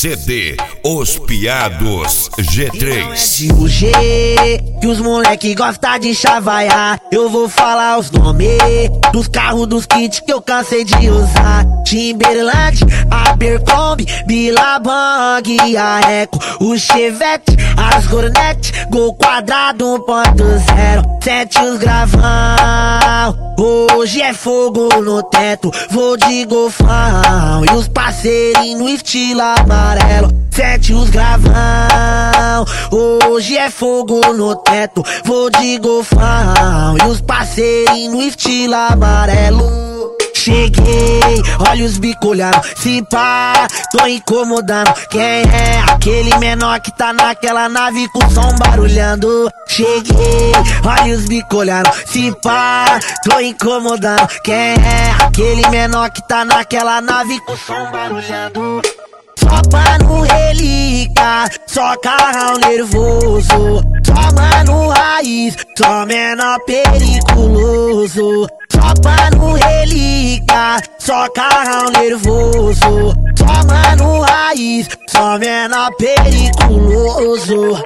CD Os Piados G3. De UG, que os moleque gosta de chavaiar. Eu vou falar os nomes dos carros, dos kits que eu cansei de usar. Timberland, Abercrombie, Billabong, a Eco, o Chevette, as Hornet, Gol quadrado 1.0, sete os gravão. Hoje é fogo no teto, vou de golfão. E os parceirinhos no estilo amarelo, sete os gravão. Hoje é fogo no teto, vou de golfão. E os parceirinhos no estilo amarelo. Cheguei, olha os bicolhando, se pá, tô incomodando. Quem é aquele menor que tá naquela nave com som barulhando? Cheguei, olha os bicolhando, se pá, tô incomodando. Quem é aquele menor que tá naquela nave com som barulhando? Só pano relíquia, só carrão nervoso, só mano raiz, só menor periculoso. Só pano relíquia, só carrão nervoso, só mano raiz, só menor periculoso.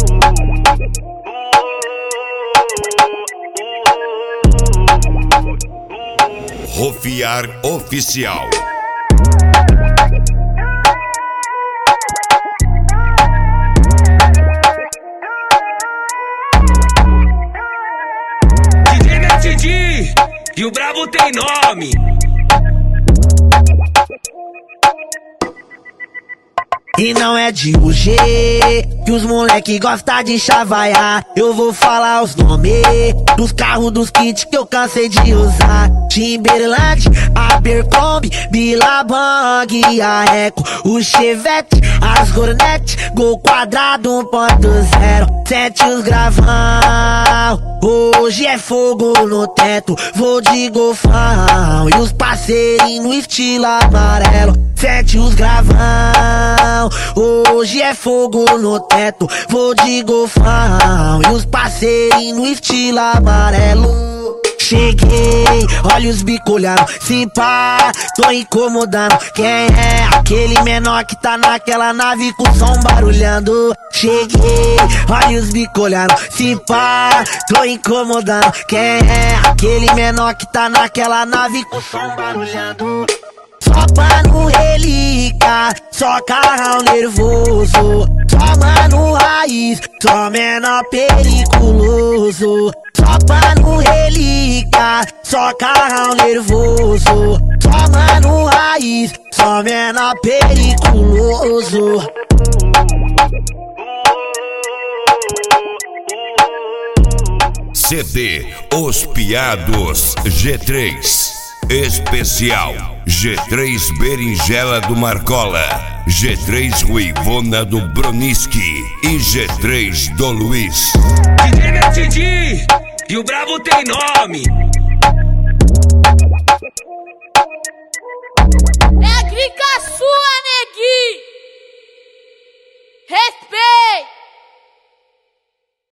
Rofiar Oficial. E o brabo tem nome. E não é de UG, que os moleque gosta de chavaiar. Eu vou falar os nomes dos carros, dos kits que eu cansei de usar. Timberland, Abercrombie, Billabong, a Eco, o Chevette, as Hornet, Gol quadrado 1.0, sete os gravão. Hoje é fogo no teto, vou de golfão. E os parceirinhos no estilo amarelo, sete os gravão. Hoje é fogo no teto, vou de golfão. E os parceirinhos no estilo amarelo. Cheguei, olha os bicolhando, se pá, tô incomodando. Quem é aquele menor que tá naquela nave com som barulhando? Cheguei, olha os bicolhando, se pá, tô incomodando. Quem é aquele menor que tá naquela nave com som barulhando? Só pano relíquia, só carrão nervoso, só mano raiz, só menor periculoso. Só pano relíquia, só carrão nervoso, só mano raiz, só menor periculoso. CD Os Piados G3. Especial G3 Berinjela do Marcola, G3 Ruivona do Broniski e G3 do Luiz. DJ e o brabo tem nome.